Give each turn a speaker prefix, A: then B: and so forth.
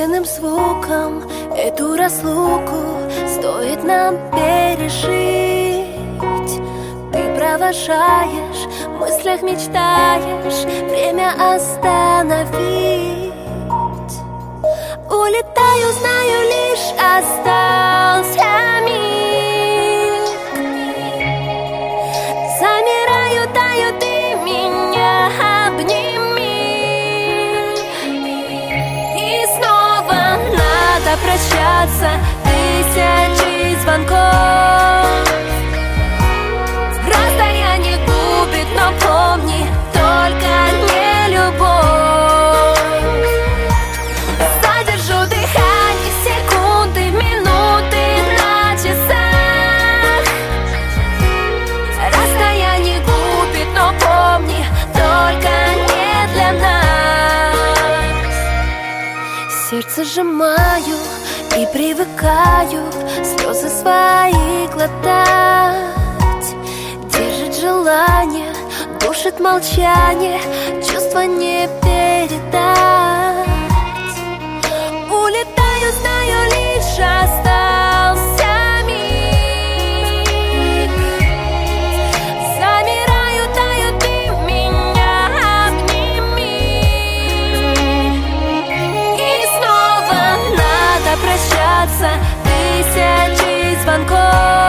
A: единым звуком эту разлуку стоит нам пережить. Ты провожаешь, в мыслях мечтаешь время остановить. Улетаю, знаю, лишь остался миг. Замираю, таю, ты меня обними. И снова надо прощаться, тысячи звонков. Расстояние губит, но помни, только не любовь. Задержу дыхание, секунды, минуты на часах. Расстояние губит, но помни, только не для нас. Сердце сжимаю и привыкаю слезы свои глотать. Держит желание, душит молчание, чувства не передать. Улетаю, знаю, лишь остался миг. Замираю, таю, ты меня обними. И снова надо прощаться, тысячи звонков.